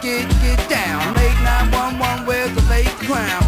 get down. Make 911 wears a fake crown.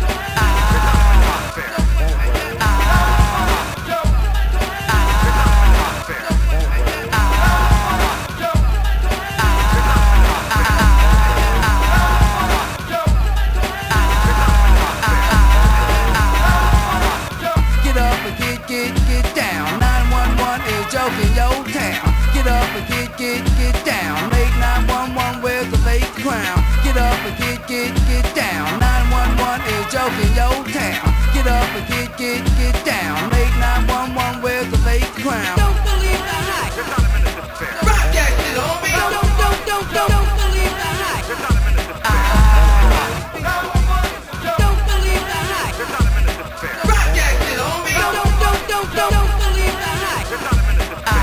Get down. 911 is joking your town. Get up and get down. Make 911 wears a fake crown. Get up and get down. 911 is joking your town. Get up and get down. Make 911 wears a fake crown. Don't believe the hype. There's not a minute to spare. Rock that shit, homie. Don't believe the hype. There's not a minute to spare. Don't believe the hype. There's not a minute to spare. Rock that shit, homie. Don't believe the hype. There's not a minute to spare.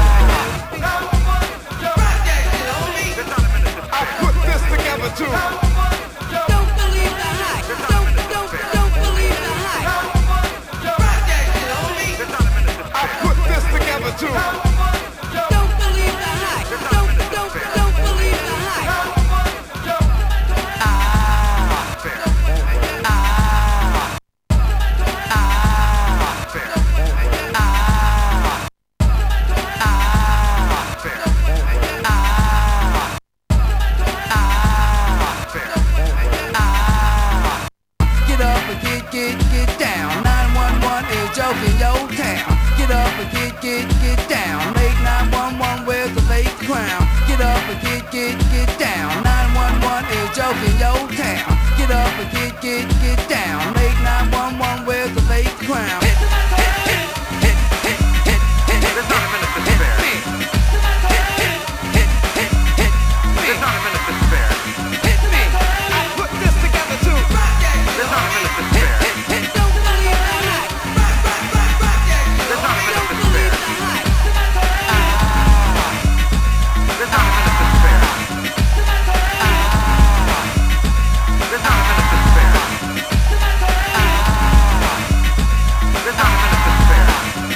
Rock that shit, homie. There's not a minute to spare. I put this together too. Don't believe the hype. Don't believe the hype. Rock that shit, homie. There's not a minute to I spare. put this together too. Don't believe the hype. Don't believe the hype. Get up and get down. 911 is joking your town. Get up and get down. Make 911 wears a fake crown. Get up and get down. 911 is joking your town. Get up and get down. Make 911 wears a fake crown. There's not a minute to spare. There's not a minute to spare. I put this together too. There's not a minute to spare. Don't believe the hype. There's not a minute to Don't spare. believe the hype. There's not a minute to spare. There's not a minute to spare. There's not a minute to spare.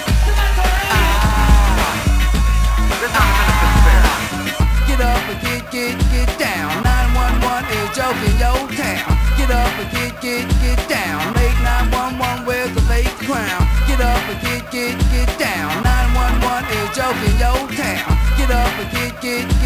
There's not a minute to spare. Get up and get down. 911 is joking your town. Get up and get down. Make 911 wears a fake crown. Get up and get down. 911 is joking your town. Get up and get